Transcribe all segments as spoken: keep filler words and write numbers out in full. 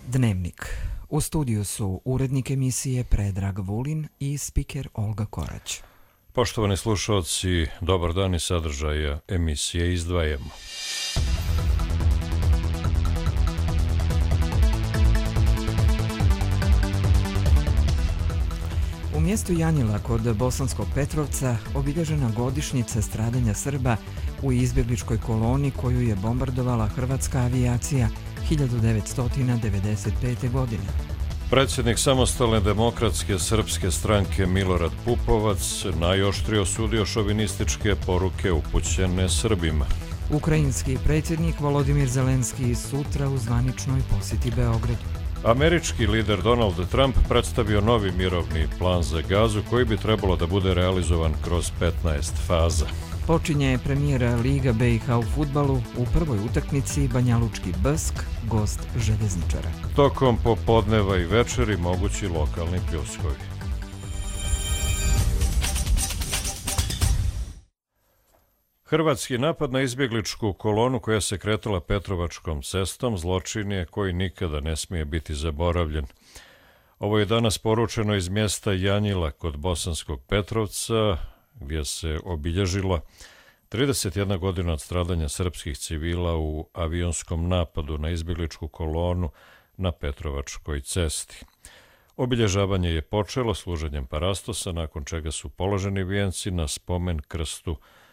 Dnevnik. U studiju su urednik emisije Predrag Vulin i spiker Olga Korać. Poštovani slušalci, dobar dan i sadržaja emisije izdvajamo. U mjestu Janjila kod Bosanskog Petrovca obilježena godišnjica stradanja Srba u izbjegličkoj koloni koju je bombardovala hrvatska avijacija hiljadu devetsto devedeset pete. godine. Predsjednik Samostalne demokratske srpske stranke Milorad Pupovac najoštrije osudio šovinističke poruke upućene Srbima. Ukrajinski predsjednik Volodimir Zelenski sutra u zvaničnoj posjeti Beogradu. Američki lider Donald Trump predstavio novi mirovni plan za Gazu koji bi trebalo da bude realizovan kroz petnaest faza. Počinje premijera Liga B i H u fudbalu, u prvoj utakmici Banjalučki Bsk, gost željezničara. Tokom popodneva i večeri mogući lokalni pljuskovi. Hrvatski napad na izbjegličku kolonu koja se kretala Petrovačkom cestom zločin je koji nikada ne smije biti zaboravljen. Ovo je danas poručeno iz mjesta Janjila kod Bosanskog Petrovca, gdje se obilježila trideset jedna godina od stradanja srpskih civila u avionskom napadu na izbjegličku kolonu na Petrovačkoj cesti. Obilježavanje je počelo služenjem parastosa, nakon čega su položeni vijenci na spomen krstu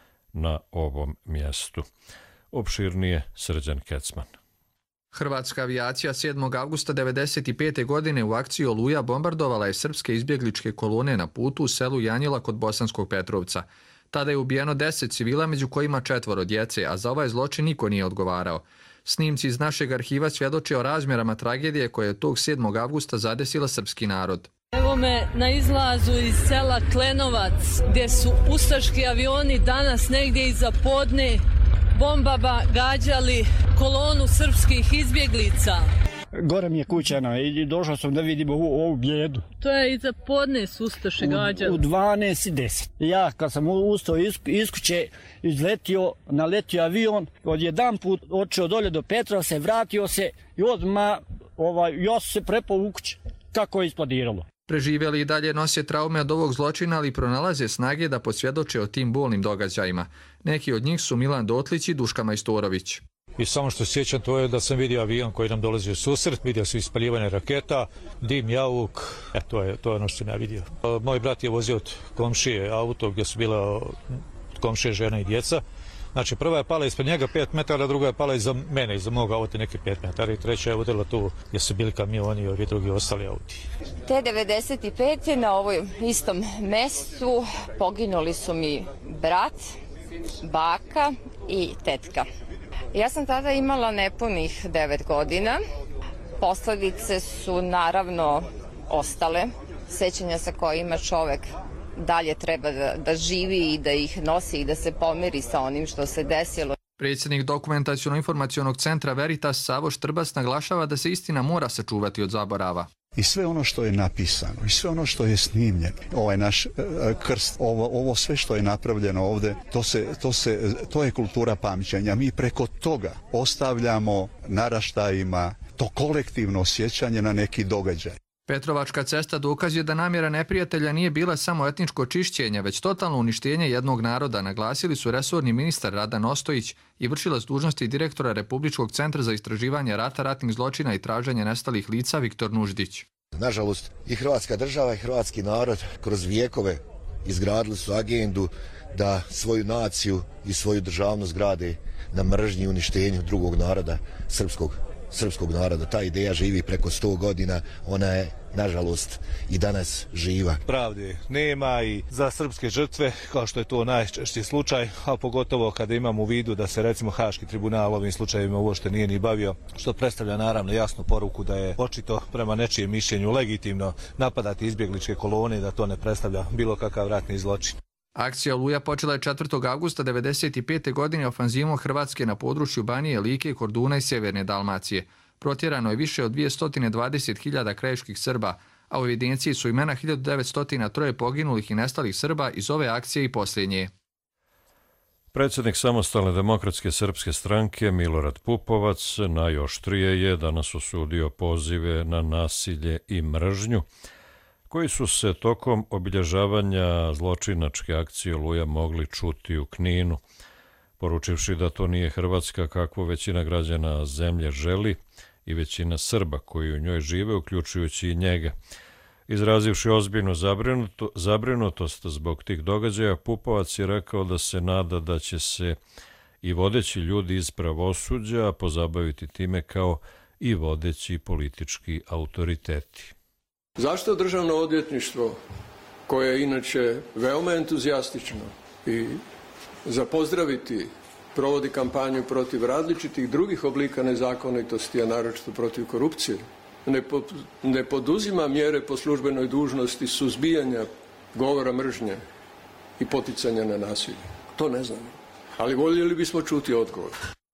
na ovom mjestu. Opširnije Srđan Kecman. Hrvatska avijacija sedmog avgusta devedeset pete. godine u akciji Oluja bombardovala je srpske izbjegličke kolone na putu u selu Janjila kod Bosanskog Petrovca. Tada je ubijeno deset civila, među kojima četvoro djece, a za ovaj zločin niko nije odgovarao. Snimci iz našeg arhiva svjedoče o razmjerama tragedije koja je tog sedmog avgusta zadesila srpski narod. Evo me na izlazu iz sela Klenovac, gdje su ustaški avioni danas negdje iza podne bombama gađali kolonu srpskih izbjeglica. Gore mi je kućana i došao sam da vidim ovu, ovu bijedu. To je iza podne su ustaše gađali. U, u dvanaest i deset. Ja kad sam ustao iz, iz kuće, izletio, naletio avion, odjedan put očeo dolje do Petra, se vratio se i odmah ovaj, ja se prepao u kuće. Kako je isplodiralo. Preživjeli i dalje nose traume od ovog zločina, ali pronalaze snage da posvjedoče o tim bolnim događajima. Neki od njih su Milan Dotlić i Duška Majstorović. I samo što se sjećam to je da sam vidio avion koji nam dolazi u susret, vidio sam ispaljivanje raketa, dim, javuk, e, to je, to je ono što sam ja vidio. Moj brat je vozio od komšije auto gdje su bila od komšije žena i djeca. Znači prva je pala ispred njega pet metara, druga je pala iza mene, iza moga auta neki pet metara i treća je udrila tu gdje su bili kamioni i ovi drugi ostali auti. Te devedeset pete. na ovom istom mestu poginuli su mi brat, baka i tetka. Ja sam tada imala nepunih devet godina. Posljedice su naravno ostale, sećanja sa kojima čovek dalje treba da, da živi i da ih nosi i da se pomiri sa onim što se desilo. Predsjednik Dokumentaciono-informacionog centra Veritas Savo Štrbac naglašava da se istina mora sačuvati od zaborava. I sve ono što je napisano, i sve ono što je snimljeno, ovaj naš e, krst, ovo, ovo sve što je napravljeno ovdje, to, se, to, se, to je kultura pamćenja. Mi preko toga ostavljamo naraštajima to kolektivno sjećanje na neki događaj. Petrovačka cesta dokaz je da namjera neprijatelja nije bila samo etničko čišćenje, već totalno uništenje jednog naroda, naglasili su resorni ministar Radan Ostojić i vršilac dužnosti direktora Republičkog centra za istraživanje rata, ratnih zločina i traženje nestalih lica Viktor Nuždić. Nažalost, i hrvatska država i hrvatski narod kroz vijekove izgradili su agendu da svoju naciju i svoju državnost grade na mržnji i uništenju drugog naroda, srpskog srpskog naroda. Ta ideja živi preko sto godina, ona je nažalost i danas živa. Pravde nema i za srpske žrtve, kao što je to najčešći slučaj, a pogotovo kada imamo u vidu da se recimo Haški tribunal ovim slučajevima uopšte nije ni bavio, što predstavlja naravno jasnu poruku da je očito prema nečijem mišljenju legitimno napadati izbjegličke kolone, da to ne predstavlja bilo kakav ratni zločin. Akcija Oluja počela je četvrtog avgusta devedeset pete. godine ofanzivom Hrvatske na području Banije, Like, Korduna i Sjeverne Dalmacije. Protjerano je više od dvjesto dvadeset hiljada krajiških Srba, a u evidenciji su imena hiljadu devetsto tri poginulih i nestalih Srba iz ove akcije i posljednje. Predsjednik Samostalne demokratske srpske stranke Milorad Pupovac najoštrije je danas osudio pozive na nasilje i mržnju koji su se tokom obilježavanja zločinačke akcije Oluja mogli čuti u Kninu, poručivši da to nije Hrvatska kakvu većina građana zemlje želi i većina Srba koji u njoj žive, uključujući i njega. Izrazivši ozbiljnu zabrinuto, zabrinutost zbog tih događaja, Pupovac je rekao da se nada da će se i vodeći ljudi iz pravosuđa pozabaviti time kao i vodeći politički autoriteti. Zašto državno odvjetništvo, koje je inače veoma entuzijastično i za pozdraviti provodi kampanju protiv različitih drugih oblika nezakonitosti, a naročito protiv korupcije, ne, po, ne poduzima mjere po službenoj dužnosti suzbijanja govora mržnje i poticanja na nasilje? To ne znamo, ali voljeli bismo čuti odgovor.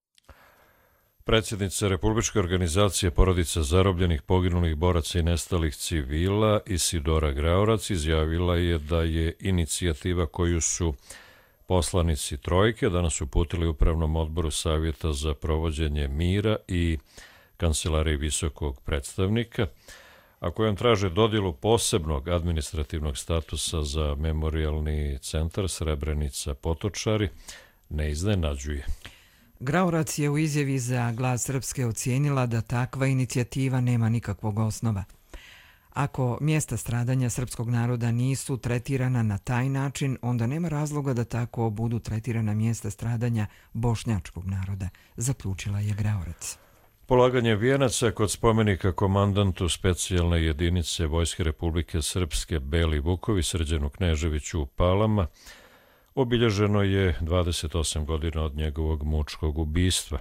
Predsjednica Republičke organizacije porodica zarobljenih, poginulih boraca i nestalih civila Isidora Graorac izjavila je da je inicijativa koju su poslanici Trojke danas uputili Upravnom odboru Savjeta za provođenje mira i Kancelariji visokog predstavnika, a kojom traže dodjelu posebnog administrativnog statusa za memorijalni centar Srebrenica Potočari, ne iznenađuje. Graorac je u izjavi za Glas Srpske ocijenila da takva inicijativa nema nikakvog osnova. Ako mjesta stradanja srpskog naroda nisu tretirana na taj način, onda nema razloga da tako budu tretirana mjesta stradanja bošnjačkog naroda, zaključila je Graorac. Polaganje vijenaca kod spomenika komandantu specijalne jedinice Vojske Republike Srpske Beli Vukovi Srđanu Kneževiću u Palama obilježeno je dvadeset osam godina od njegovog mučkog ubistva.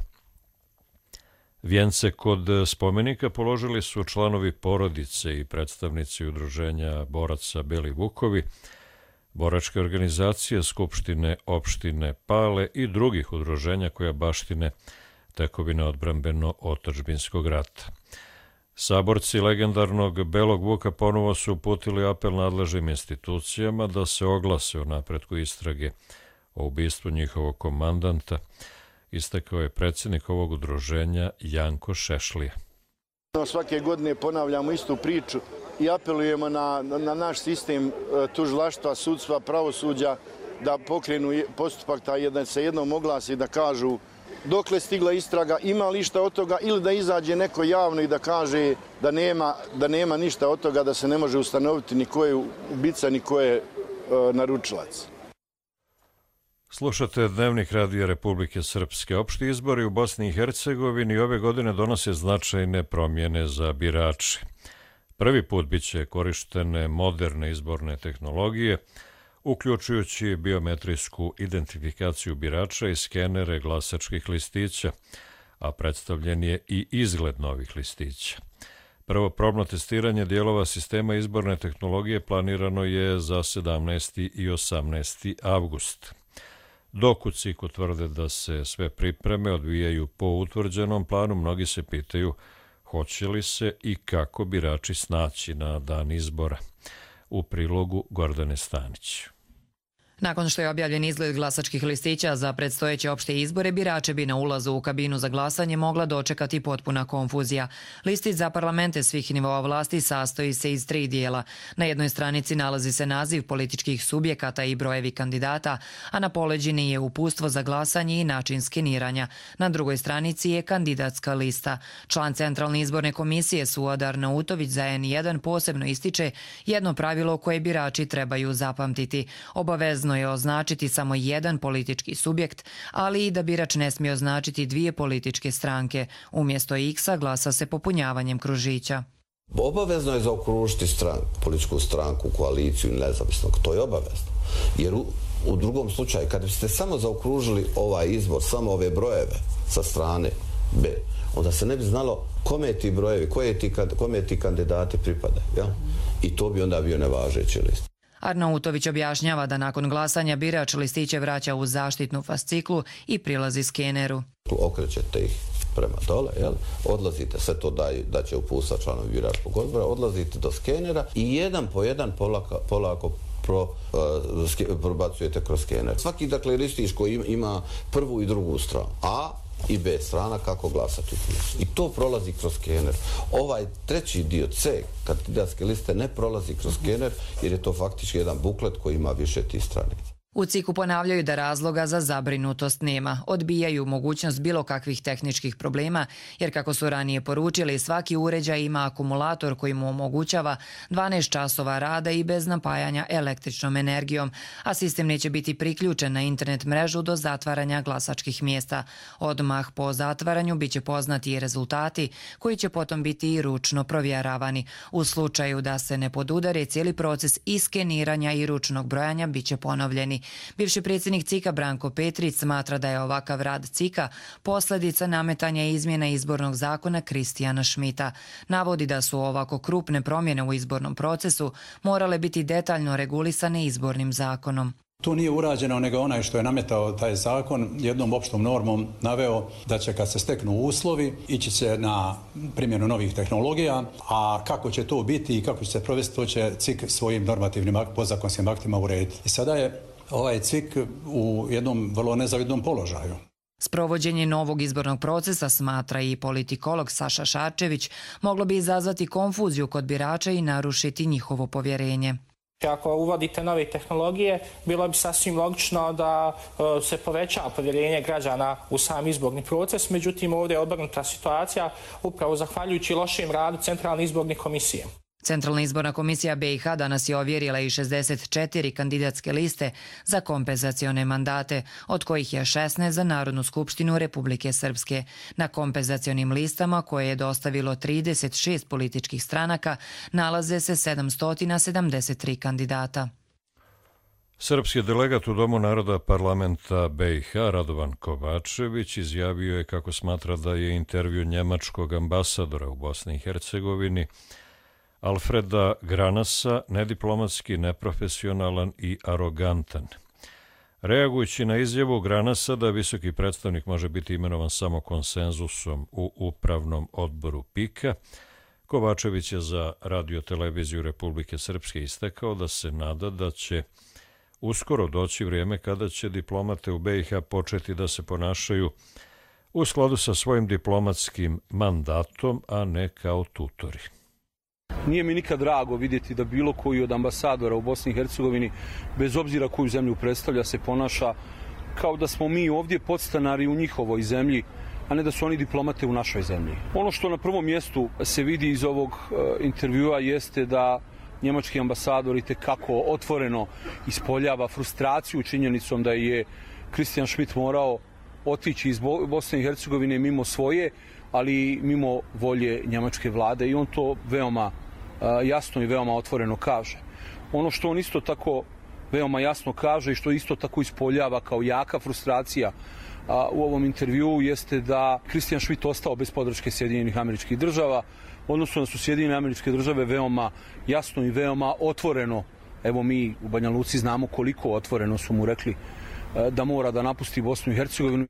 Vijence kod spomenika položili su članovi porodice i predstavnici udruženja boraca Beli Vukovi, boračke organizacije Skupštine opštine Pale i drugih udruženja koja baštine tekovine odbrambeno-otadžbinskog rata. Saborci legendarnog Belog Vuka ponovo su uputili apel nadležnim institucijama da se oglase o napretku istrage o ubistvu njihovog komandanta, istakao je predsjednik ovog udruženja Janko Šešlija. Svake godine ponavljamo istu priču i apelujemo na, na naš sistem tužilaštva, sudstva, pravosuđa da pokrenu postupak taj, da se jednom oglasi da kažu dokle stigla istraga, ima li išta od toga, ili da izađe neko javno i da kaže da nema, da nema ništa od toga, da se ne može ustanoviti ni ko je ubica, ni ko je e, naručilac. Slušate Dnevnik Radija Republike Srpske. Opšti izbori u Bosni i Hercegovini ove godine donose značajne promjene za birače. Prvi put biće korištene moderne izborne tehnologije, uključujući biometrijsku identifikaciju birača i skenere glasačkih listića, a predstavljen je i izgled novih listića. Prvo probno testiranje dijelova sistema izborne tehnologije planirano je za sedamnaesti i osamnaesti avgust. Dok u C I K-u tvrde da se sve pripreme odvijaju po utvrđenom planu, mnogi se pitaju hoće li se i kako birači snaći na dan izbora. U prilogu Gordane Stanić. Nakon što je objavljen izgled glasačkih listića za predstojeće opšte izbore, birače bi na ulazu u kabinu za glasanje mogla dočekati potpuna konfuzija. Listić za parlamente svih nivoa vlasti sastoji se iz tri dijela. Na jednoj stranici nalazi se naziv političkih subjekata i brojevi kandidata, a na poleđini je uputstvo za glasanje i način skeniranja. Na drugoj stranici je kandidatska lista. Član Centralne izborne komisije Suadar Nautović za N jedan posebno ističe jedno pravilo koje birači trebaju zapamtiti. Obavezno je označiti samo jedan politički subjekt, ali i da birač ne smije označiti dvije političke stranke. Umjesto X-a glasa se popunjavanjem kružića. Obavezno je zaokružiti stran, političku stranku, koaliciju ili nezavisnog. To je obavezno. Jer u, u drugom slučaju, kada biste samo zaokružili ovaj izbor, samo ove brojeve sa strane B, onda se ne bi znalo kome ti brojevi, koje ti, kome ti kandidati pripadaju. Ja? I to bi onda bio nevažeći list. Arnautović objašnjava da nakon glasanja birač listiće vraća u zaštitnu fasciklu i prilazi skeneru. Okrećete ih prema dole, jel? Odlazite, sve to da, da će uputstva članovi biračkog odbora, odlazite do skenera i jedan po jedan polako, polako pro, uh, ske, probacujete kroz skener. Svaki, dakle, listić koji ima prvu i drugu stranu, A i B strana, kako glasati. I to prolazi kroz skener. Ovaj treći dio, C, kandidatske liste, ne prolazi kroz skener, jer je to faktički jedan buklet koji ima više tih stranica. U C I K-u ponavljaju da razloga za zabrinutost nema. Odbijaju mogućnost bilo kakvih tehničkih problema, jer kako su ranije poručili, svaki uređaj ima akumulator koji mu omogućava dvanaest časova rada i bez napajanja električnom energijom, a sistem neće biti priključen na internet mrežu do zatvaranja glasačkih mjesta. Odmah po zatvaranju biće poznati i rezultati koji će potom biti i ručno provjeravani. U slučaju da se ne podudare, cijeli proces i skeniranja i ručnog brojanja biće ponovljeni. Bivši predsjednik C I K-a Branko Petrić smatra da je ovakav rad C I K-a posljedica nametanja izmjena izbornog zakona Kristijana Šmita. Navodi da su ovako krupne promjene u izbornom procesu morale biti detaljno regulisane izbornim zakonom. To nije urađeno, nego onaj što je nametao taj zakon jednom opštom normom naveo da će kad se steknu uslovi ići će na primjenu novih tehnologija, a kako će to biti i kako će se provesti, to će C I K svojim normativnim podzakonskim aktima urediti. I sada je ovaj C I K u jednom vrlo nezavidnom položaju. Sprovođenje novog izbornog procesa, smatra i politikolog Saša Šarčević, moglo bi izazvati konfuziju kod birača i narušiti njihovo povjerenje. Ako uvodite nove tehnologije, bilo bi sasvim logično da se poveća povjerenje građana u sam izborni proces, međutim ovdje je obrnuta situacija upravo zahvaljujući lošem radu Centralne izborne komisije. Centralna izborna komisija B i H danas je ovjerila i šezdeset četiri kandidatske liste za kompenzacione mandate, od kojih je šesnaest za Narodnu skupštinu Republike Srpske. Na kompenzacionim listama, koje je dostavilo trideset šest političkih stranaka, nalaze se sedamsto sedamdeset tri kandidata. Srpski delegat u Domu naroda parlamenta B i H Radovan Kovačević izjavio je kako smatra da je intervju njemačkog ambasadora u Bosni i Hercegovini Alfreda Granasa nediplomatski, neprofesionalan i arogantan. Reagujući na izjavu Granasa da visoki predstavnik može biti imenovan samo konsenzusom u upravnom odboru P I K-a, Kovačević je za Radio-televiziju Republike Srpske istakao da se nada da će uskoro doći vrijeme kada će diplomate u B i H početi da se ponašaju u skladu sa svojim diplomatskim mandatom, a ne kao tutori. Nije mi nikad drago vidjeti da bilo koji od ambasadora u Bosni i Hercegovini, bez obzira koju zemlju predstavlja, se ponaša kao da smo mi ovdje podstanari u njihovoj zemlji, a ne da su oni diplomate u našoj zemlji. Ono što na prvom mjestu se vidi iz ovog intervjua jeste da njemački ambasador i tekako otvoreno ispoljava frustraciju činjenicom da je Kristijan Šmit morao otići iz Bosne i Hercegovine mimo svoje, ali mimo volje njemačke vlade, i on to veoma jasno i veoma otvoreno kaže. Ono što on isto tako veoma jasno kaže i što isto tako ispoljava kao jaka frustracija u ovom intervjuu jeste da Kristijan Šmit ostao bez podrške Sjedinjenih Američkih Država, odnosno da su Sjedinjene Američke Države veoma jasno i veoma otvoreno, evo mi u Banja Luci znamo koliko otvoreno su mu rekli da mora da napusti Bosnu i Hercegovinu.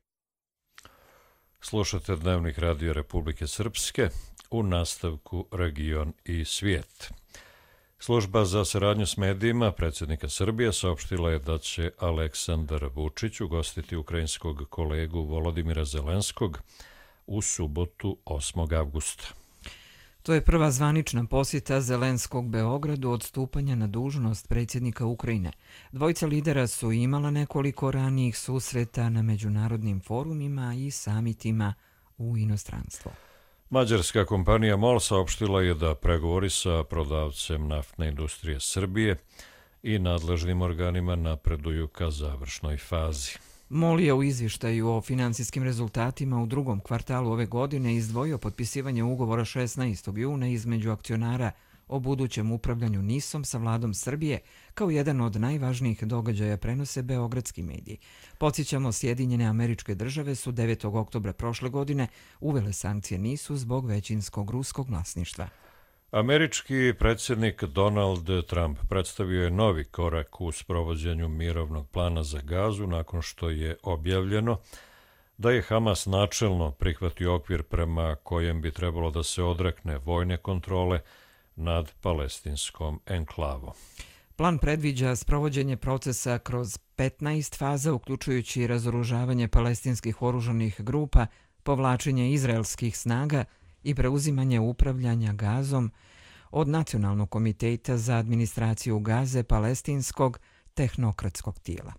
Slušate Dnevnik Radio Republike Srpske, u nastavku Region i svijet. Služba za saradnju s medijima predsjednika Srbije saopštila je da će Aleksandar Vučić ugostiti ukrajinskog kolegu Volodimira Zelenskog u subotu osmog avgusta. To je prva zvanična posjeta Zelenskog Beogradu od stupanja na dužnost predsjednika Ukrajine. Dvojica lidera su imala nekoliko ranijih susreta na međunarodnim forumima i samitima u inostranstvo. Mađarska kompanija MOL saopštila je da pregovori sa prodavcem naftne industrije Srbije i nadležnim organima napreduju ka završnoj fazi. MOL je u izvještaju o finansijskim rezultatima u drugom kvartalu ove godine izdvojio potpisivanje ugovora šesnaestog juna između akcionara o budućem upravljanju NIS-om sa vladom Srbije kao jedan od najvažnijih događaja, prenose beogradski mediji. Podsjećamo, Sjedinjene Američke Države su devetog oktobra prošle godine uvele sankcije NIS-u zbog većinskog ruskog vlasništva. Američki predsjednik Donald Trump predstavio je novi korak u sprovođenju mirovnog plana za Gazu nakon što je objavljeno da je Hamas načelno prihvatio okvir prema kojem bi trebalo da se odrekne vojne kontrole nad palestinskom enklavom. Plan predviđa sprovođenje procesa kroz petnaest faza, uključujući razoružavanje palestinskih oružanih grupa, povlačenje izraelskih snaga i preuzimanje upravljanja Gazom od Nacionalnog komiteta za administraciju Gaze palestinskog tehnokratskog tijela.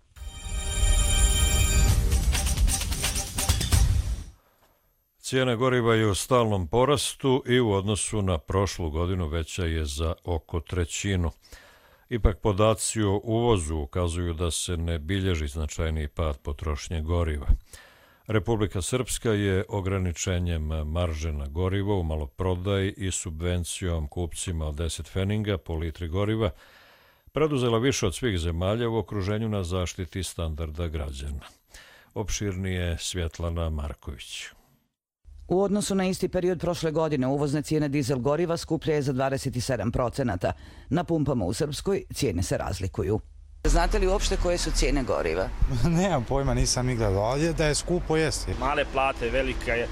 Cijena goriva je u stalnom porastu i u odnosu na prošlu godinu veća je za oko trećinu. Ipak podaci o uvozu ukazuju da se ne bilježi značajniji pad potrošnje goriva. Republika Srpska je ograničenjem marže na gorivo u maloprodaji i subvencijom kupcima od deset feninga po litri goriva preduzela više od svih zemalja u okruženju na zaštiti standarda građana. Opširnije Svjetlana Marković. U odnosu na isti period prošle godine uvozne cijene dizel goriva skuplje je za dvadeset sedam procenata. Na pumpama u Srpskoj cijene se razlikuju. Znate li uopšte koje su cijene goriva? Nemam pojma, nisam ni gledao, ali da je skupo jesti. Male plate, velike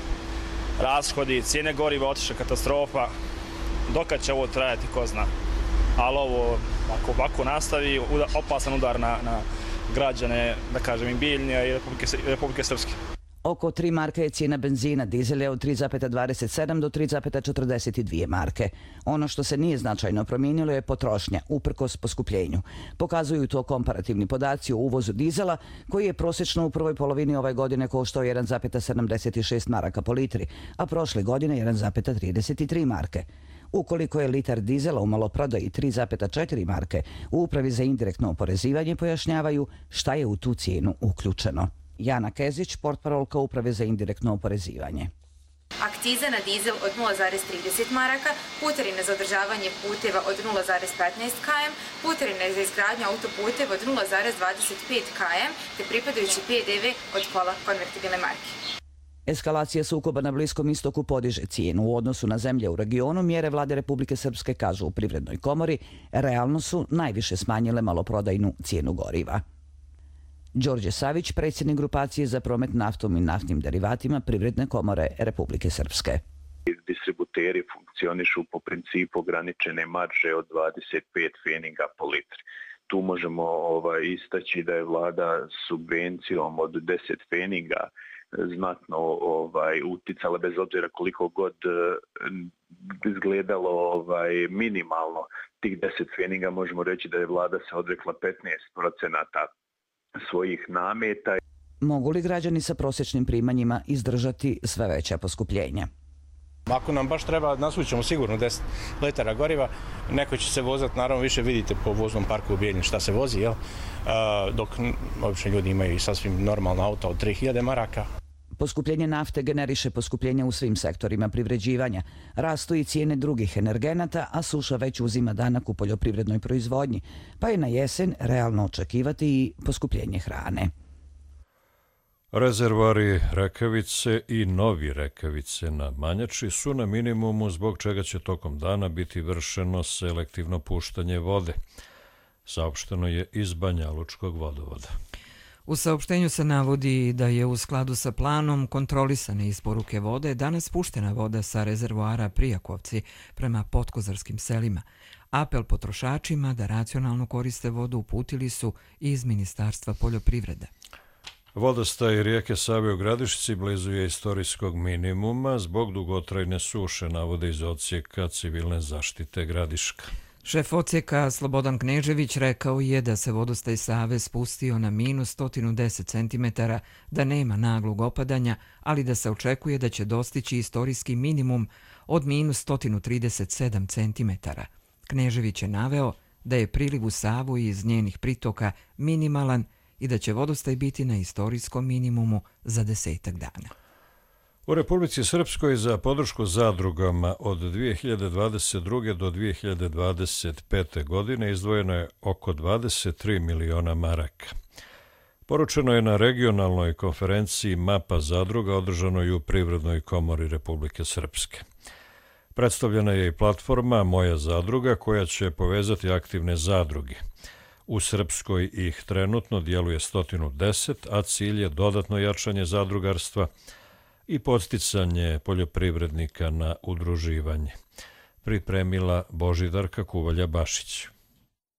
rashodi, cijene goriva otišla katastrofa. Dokad će ovo trajati, ko zna. Ali ovo, ako ovako nastavi, opasan udar na, na građane, da kažem, i Bijeljne i Republike, Republike Srpske. Oko tri marke je cijena benzina, dizel je od tri zarez dvadeset sedam do tri zarez četrdeset dvije marke. Ono što se nije značajno promijenilo je potrošnja, uprkos poskupljenju. Pokazuju to komparativni podaci o uvozu dizela, koji je prosječno u prvoj polovini ove godine koštao jedan zarez sedamdeset šest maraka po litri, a prošle godine jedan zarez trideset tri marke. Ukoliko je litar dizela u maloprodaji tri zarez četiri marke, u Upravi za indirektno oporezivanje pojašnjavaju šta je u tu cijenu uključeno. Jana Kezić, portparolka Uprave za indirektno oporezivanje. Akciza na dizel od nula zarez trideset maraka, putarine za održavanje puteva od nula zarez petnaest kilometara, putarine za izgradnju autoputeva od nula zarez dvadeset pet kilometara, te pripadajući P D V od pola konvertibilne marke. Eskalacija sukoba na Bliskom istoku podiže cijenu. U odnosu na zemlje u regionu, mjere vlade Republike Srpske, kažu u Privrednoj komori, realno su najviše smanjile maloprodajnu cijenu goriva. Đorđe Savić, predsjednik grupacije za promet naftom i naftnim derivatima Privredne komore Republike Srpske. Distributeri funkcionišu po principu ograničene marže od dvadeset pet feninga po litri. Tu možemo ovaj, istaći da je vlada subvencijom od deset feninga znatno ovaj, uticala, bez obzira koliko god izgledalo ovaj, minimalno tih deset feninga, možemo reći da je vlada se odrekla petnaest procenata svojih nameta. Mogu li građani sa prosječnim primanjima izdržati sve veća poskupljenja? Ako nam baš treba, nasućemo sigurno deset litara goriva, neko će se vozati, naravno više vidite po voznom parku u Bijeljini šta se vozi, jel? Dok obično ljudi imaju sasvim normalno auto od tri hiljade maraka. Poskupljenje nafte generiše poskupljenje u svim sektorima privređivanja. Rastu i cijene drugih energenata, a suša već uzima danak u poljoprivrednoj proizvodnji, pa je na jesen realno očekivati i poskupljenje hrane. Rezervari Rekavice i novi Rekavice na Manjači su na minimumu, zbog čega će tokom dana biti vršeno selektivno puštanje vode. Saopšteno je iz Banjalučkog vodovoda. U saopštenju se navodi da je u skladu sa planom kontrolisane isporuke vode danas puštena voda sa rezervoara Prijakovci prema potkozarskim selima. Apel potrošačima da racionalno koriste vodu uputili su iz Ministarstva poljoprivrede. Vodostaj rijeke Save u Gradišci blizu je istorijskog minimuma zbog dugotrajne suše, navode iz odsjeka civilne zaštite Gradiška. Šef odsjeka Slobodan Knežević rekao je da se vodostaj Save spustio na minus sto deset centimetara, da nema naglog opadanja, ali da se očekuje da će dostići istorijski minimum od minus sto trideset sedam centimetara. Knežević je naveo da je priliv u Savu iz njenih pritoka minimalan i da će vodostaj biti na istorijskom minimumu za desetak dana. U Republici Srpskoj za podršku zadrugama od dvije hiljade dvadeset druge do dvije hiljade dvadeset pete. godine izdvojeno je oko dvadeset tri miliona maraka. Poručeno je na regionalnoj konferenciji Mapa zadruga održanoj u Privrednoj komori Republike Srpske. Predstavljena je i platforma Moja zadruga koja će povezati aktivne zadruge. U Srpskoj ih trenutno djeluje sto deset, a cilj je dodatno jačanje zadrugarstva i podsticanje poljoprivrednika na udruživanje. Pripremila Božidarka Kuvalja-Bašić.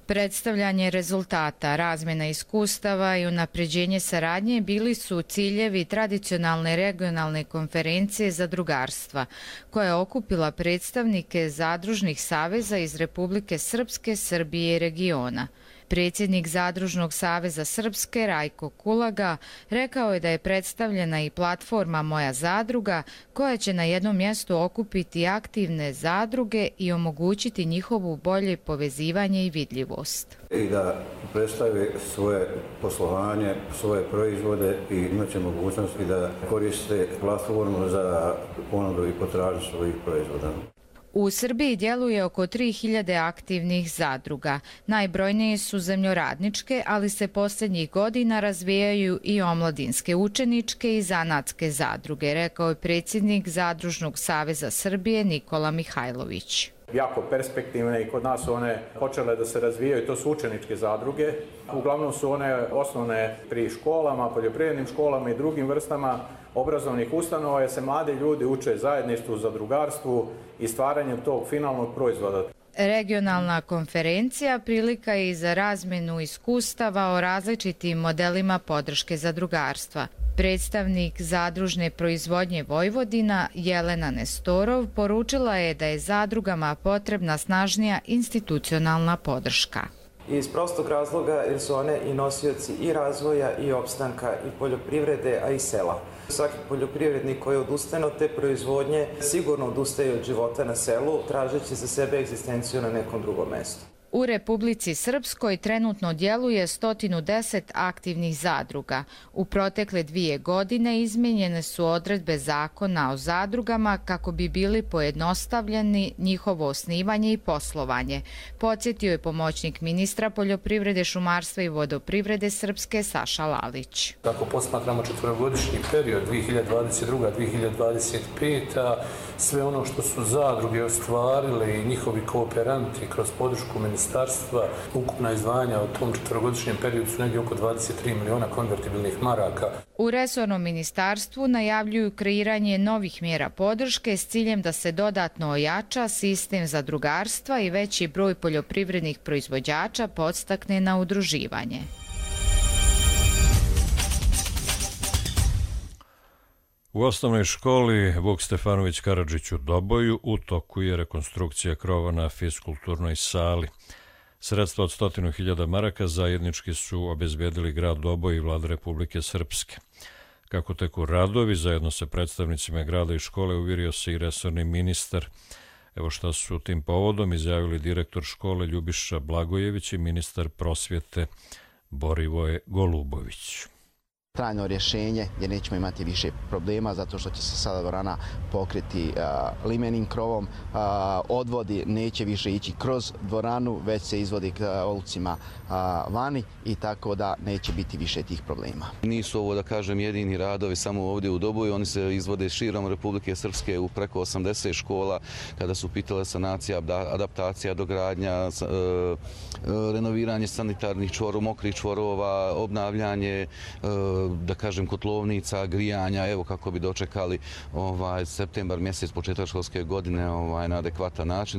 Predstavljanje rezultata, razmjena iskustava i unapređenje saradnje bili su ciljevi tradicionalne regionalne konferencije zadrugarstva, koja je okupila predstavnike zadružnih saveza iz Republike Srpske, Srbije i regiona. Predsjednik Zadružnog saveza Srpske, Rajko Kulaga, rekao je da je predstavljena i platforma Moja zadruga, koja će na jednom mjestu okupiti aktivne zadruge i omogućiti njihovu bolje povezivanje i vidljivost. I da predstave svoje poslovanje, svoje proizvode i imaće mogućnosti da koriste platformu za ponudu i potražnju svojih proizvoda. U Srbiji djeluje oko tri hiljade aktivnih zadruga. Najbrojnije su zemljoradničke, ali se posljednjih godina razvijaju i omladinske, učeničke i zanatske zadruge, rekao je predsjednik Zadružnog saveza Srbije Nikola Mihajlović. Jako perspektivne i kod nas su one počele da se razvijaju, to su učeničke zadruge. Uglavnom su one osnovne pri školama, poljoprivrednim školama i drugim vrstama obrazovnih ustanova, jer se mladi ljudi uče zajedništvu, zadrugarstvu i stvaranjem tog finalnog proizvoda. Regionalna konferencija prilika je i za razmjenu iskustava o različitim modelima podrške zadrugarstva. Predstavnik zadružne proizvodnje Vojvodina, Jelena Nestorov, poručila je da je zadrugama potrebna snažnija institucionalna podrška. Iz prostog razloga jer su one i nosioci i razvoja i opstanka i poljoprivrede, a i sela. Svaki poljoprivrednik koji odustane od te proizvodnje sigurno odustaje od života na selu, tražeći za sebe egzistenciju na nekom drugom mjestu. U Republici Srpskoj trenutno djeluje sto deset aktivnih zadruga. U protekle dvije godine izmijenjene su odredbe zakona o zadrugama kako bi bili pojednostavljeni njihovo osnivanje i poslovanje, podsjetio je pomoćnik ministra poljoprivrede, šumarstva i vodoprivrede Srpske Saša Lalić. Ako posmatramo četvorogodišnji period dvije hiljade dvadeset druga do dvije hiljade dvadeset peta, sve ono što su zadruge ostvarile i njihovi kooperanti kroz podršku ministarstva, ukupna izdvajanja u tom četvorogodišnjem periodu su negdje oko dvadeset tri miliona konvertibilnih maraka. U resornom ministarstvu najavljuju kreiranje novih mjera podrške s ciljem da se dodatno ojača sistem zadrugarstva i veći broj poljoprivrednih proizvođača podstakne na udruživanje. U osnovnoj školi Vuk Stefanović Karadžić u Doboju u toku je rekonstrukcija krova na fiskulturnoj sali. Sredstva od stotinu hiljada maraka zajednički su obezbedili grad Doboj i vlada Republike Srpske. Kako teku radovi, zajedno sa predstavnicima grada i škole uvjerio se i resorni ministar. Evo šta su tim povodom izjavili direktor škole Ljubiša Blagojević i ministar prosvjete Borivoje Golubović. Trajno rješenje gdje nećemo imati više problema zato što će se sada dvorana pokriti uh, limenim krovom. Uh, odvodi neće više ići kroz dvoranu, već se izvodi uh, olucima uh, vani i tako da neće biti više tih problema. Nisu ovo, da kažem, jedini radovi samo ovdje u Doboju, oni se izvode širom Republike Srpske u preko osamdeset škola kada su pitale sanacija, adaptacija, dogradnja, uh, renoviranje sanitarnih čvorova, mokrih čvorova, obnavljanje uh, da kažem kotlovnica, grijanja, evo kako bi dočekali ovaj septembar mjesec, početak školske godine ovaj na adekvatan način.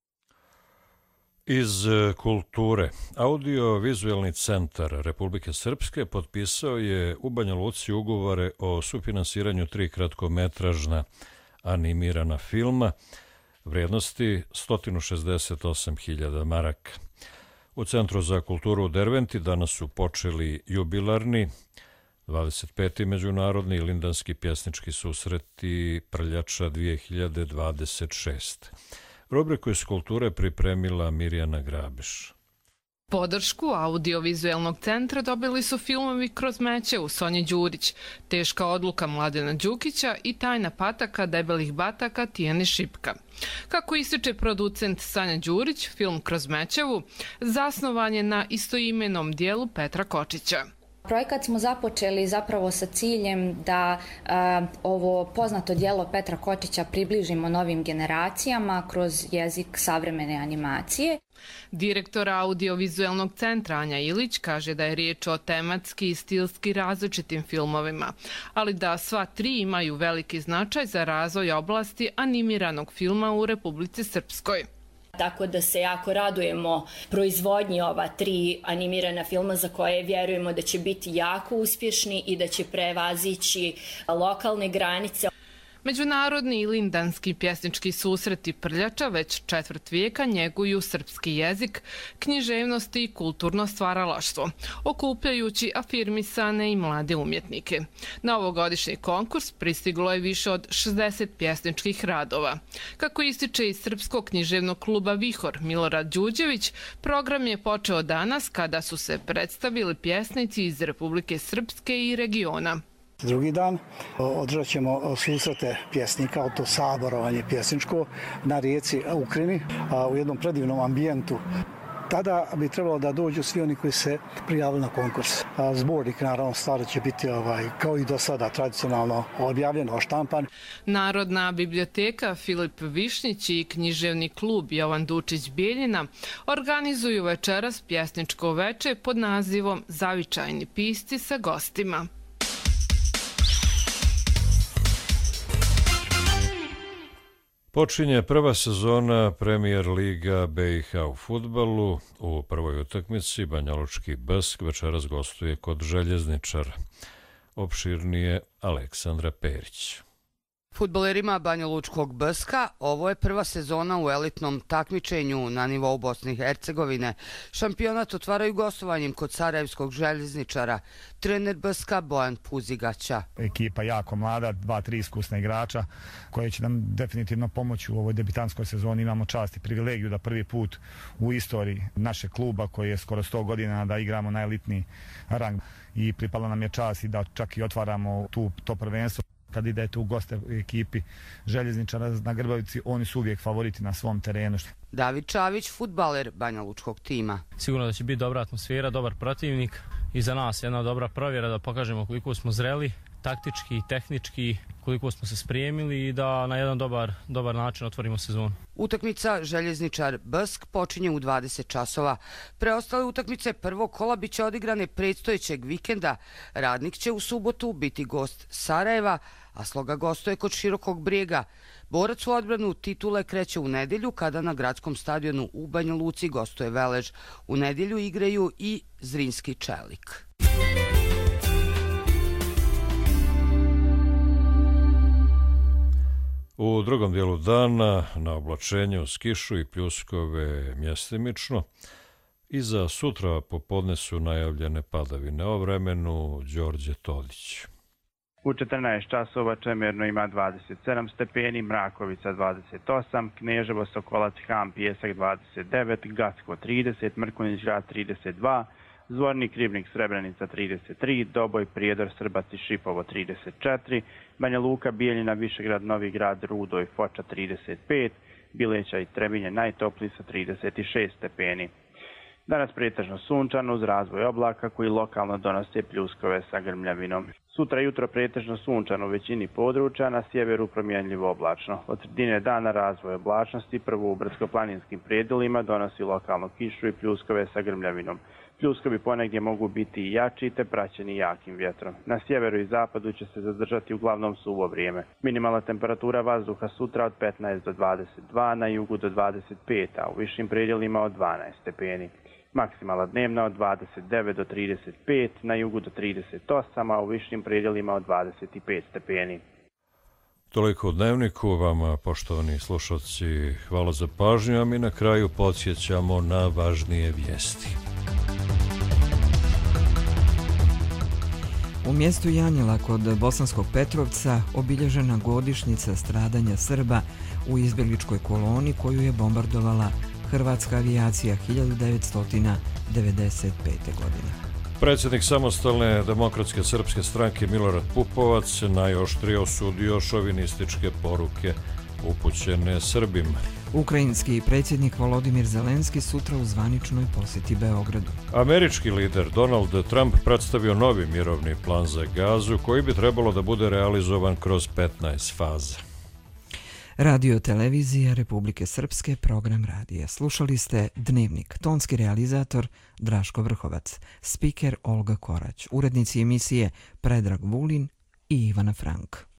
Iz kulture, Audio-vizualni centar Republike Srpske potpisao je u Banja Luci ugovore o sufinansiranju tri kratkometražna animirana filma vrijednosti sto šezdeset osam hiljada maraka. U Centru za kulturu u Derventi danas su počeli jubilarni dvadeset peti međunarodni lindanski pjesnički susreti Prljača dvije hiljade dvadeset šeste. Rubriku iz kulture pripremila Mirjana Grabiš. Podršku Audio-vizualnog centra dobili su filmovi Kroz mećevu Sonje Đurić, Teška odluka Mladena Đukića i Tajna pataka debelih bataka Tijane Šipka. Kako ističe producent Sanja Đurić, film Kroz mećevu zasnovan je na istoimenom dijelu Petra Kočića. Projekat smo započeli zapravo sa ciljem da a, ovo poznato djelo Petra Kočića približimo novim generacijama kroz jezik savremene animacije. Direktor Audio-vizualnog centra Anja Ilić kaže da je riječ o tematski i stilski različitim filmovima, ali da sva tri imaju veliki značaj za razvoj oblasti animiranog filma u Republici Srpskoj. Tako da se jako radujemo proizvodnji ova tri animirana filma za koje vjerujemo da će biti jako uspješni i da će prevazići lokalne granice. Međunarodni i lindanski pjesnički susreti Prljača već četvrt vijeka njeguju srpski jezik, književnost i kulturno stvaralaštvo, okupljajući afirmisane i mlade umjetnike. Na ovogodišnji konkurs pristiglo je više od šezdeset pjesničkih radova. Kako ističe iz Srpskog književnog kluba Vihor Milorad Đuđević, program je počeo danas kada su se predstavili pjesnici iz Republike Srpske i regiona. Drugi dan održat ćemo susrete pjesnika, to saborovanje pjesničko na rijeci Ukrini u jednom predivnom ambijentu. Tada bi trebalo da dođu svi oni koji se prijavili na konkurs. Zbornik, naravno, stvar će biti ovaj, kao i do sada tradicionalno objavljeno, oštampan. Narodna biblioteka Filip Višnjić i književni klub Jovan Dučić Bijeljina organizuju večeras pjesničko veče pod nazivom Zavičajni pisci sa gostima. Počinje prva sezona Premier Liga B i H u fudbalu. U prvoj utakmici Banjalučki Bsk večeras gostuje kod Željezničara. Opširnije Aleksandra Perić. Fudbalerima Banjalučkog Bska ovo je prva sezona u elitnom takmičenju na nivou Bosne i Hercegovine. Šampionat otvaraju gostovanjem kod Sarajevskog Željezničara. Trener Bska Bojan Puzigaća. Ekipa jako mlada, dva, tri iskusna igrača koje će nam definitivno pomoći u ovoj debitanskoj sezoni. Imamo čast i privilegiju da prvi put u istoriji našeg kluba koji je skoro sto godina da igramo na elitni rang i pripala nam je čast i da čak i otvaramo tu, to prvenstvo. Kad idete u goste u ekipi Željezničara na Grbavici, oni su uvijek favoriti na svom terenu. David Čavić, fudbaler Banjalučkog tima. Sigurno da će biti dobra atmosfera, dobar protivnik i za nas jedna dobra provjera da pokažemo koliko smo zreli, taktički i tehnički, koliko smo se spremili i da na jedan dobar, dobar način otvorimo sezonu. Utakmica Željezničar Bsk počinje u dvadeset časova. Preostale utakmice prvog kola biće odigrane predstojećeg vikenda. Radnik će u subotu biti gost Sarajeva, a Sloga gostuje kod Širokog Brijega. Borac u odbranu titule kreće u nedjelju kada na gradskom stadionu u Banja Luci gostuje Velež. U nedjelju igraju i Zrinski Čelik. U drugom dijelu dana na oblačenje uz kišu i pljuskove mjestimično. I za sutra popodne su najavljene padavine. O vremenu Đorđe Todić. U četrnaest časova Čemerno ima dvadeset sedam stepeni, Mrakovica dvadeset osam, Kneževo, Sokolac, Ham, Pijesak dvadeset devet, Gacko trideset, Mrkonjić Grad trideset dva, Zvornik, Ribnik, Srebrenica trideset tri, Doboj, Prijedor, Srbac i Šipovo trideset četiri, Banja Luka, Bijeljina, Višegrad, Novi Grad, Rudo i Foča trideset pet, Bileća i Trebinje najtopliji sa trideset šest stepeni. Danas pretežno sunčano uz razvoj oblaka koji lokalno donose pljuskove sa grmljavinom. Sutra jutro pretežno sunčano u većini područja, na sjeveru promjenljivo oblačno. Od sredine dana razvoj oblačnosti prvo u brdsko-planinskim predjelima donosi lokalno kišu i pljuskove sa grmljavinom. Pljuskovi ponegdje mogu biti i jači te praćeni jakim vjetrom. Na sjeveru i zapadu će se zadržati uglavnom suvo vrijeme. Minimalna temperatura vazduha sutra od petnaest do dvadeset dva, na jugu do dvadeset pet, a u višim predjelima od dvanaest stepeni. Maksimala dnevna od dvadeset devet do trideset pet, na jugu do trideset osam, a u višim predjelima od dvadeset pet stepeni. Toliko u Dnevniku, vama poštovani slušalci, hvala za pažnju, a mi na kraju podsjećamo na važnije vijesti. U mjestu Janjela kod Bosanskog Petrovca obilježena godišnjica stradanja Srba u izbjegličkoj koloni koju je bombardovala hrvatska avijacija hiljadu devetsto devedeset pete. godine. Predsjednik Samostalne demokratske srpske stranke Milorad Pupovac najoštrije osudio šovinističke poruke upućene Srbima. Ukrajinski predsjednik Volodimir Zelenski sutra u zvaničnoj posjeti Beogradu. Američki lider Donald Trump predstavio novi mirovni plan za Gazu koji bi trebalo da bude realizovan kroz petnaest faza. Radio televizija Republike Srpske, program radija. Slušali ste Dnevnik, tonski realizator Draško Vrhovac, spiker Olga Korać, urednici emisije Predrag Vulin i Ivana Frank.